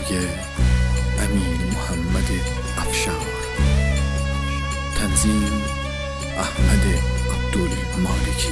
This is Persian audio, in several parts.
امیر محمد افشار. تنظیم احمد عبدالمالکی.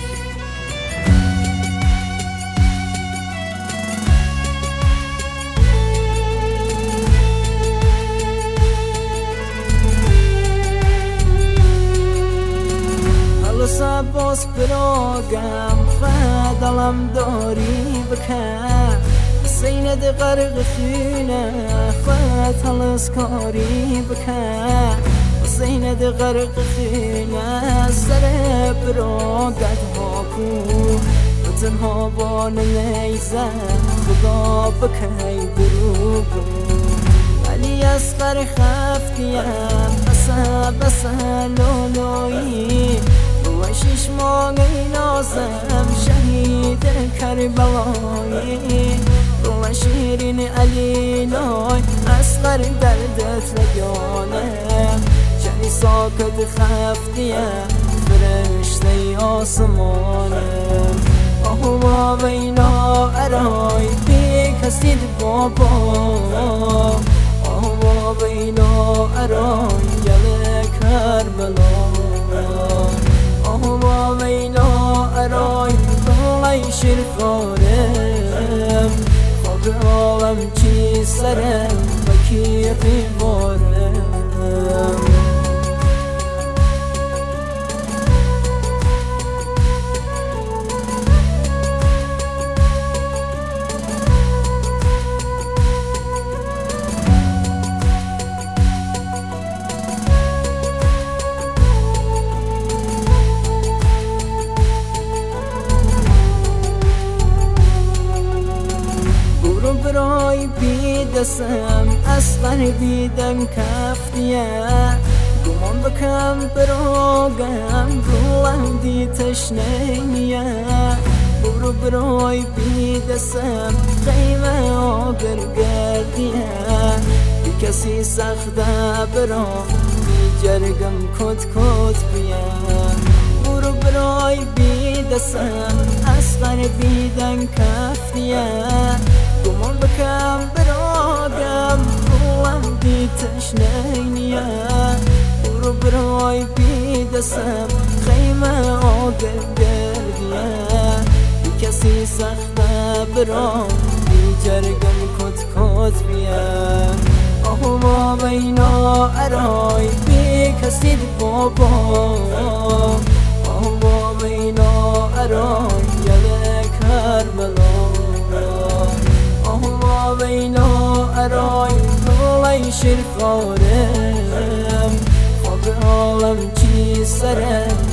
باز براغم خدلم داری بکن سیند غرق خونه خد هلس کاری بکن سیند غرق خونه سر براغت ها کو تنها بان نیزن خدا بکی دروب ولی از غر خفتیم بسه لولویی وشش مانگی نازم شهید کربلایی روح شیرین علی نای اصغر دردت لگانم جنی ساکت خفتیم فرشته آسمانم آهو وینا ارای بی کسید بابا آهو وینا ارای گل کربلا آهو وینا ارای بلای شرفارم خواب عالم چی سرم بکی قیبارم برای بیدسم اصغر بیدن کفتیه گمان بکم براغم روحم دی تشنیه برای بیدسم خیمه آگر گردیه بی کسی سخته برا بی جرگم کت بیه برای بیدسم اصغر بیدن کفتیه گمان بکم براغم روحم دی تشنیه برای بیدسم خیمه آگر گردیه بی کسی سخته برام بی جرگم کت بیه آهو وینا ارای بی کسی بابا آهو وینا ارای گل کربلا آهو وینا ارای بلای شرفارم خواب عالم چی سرم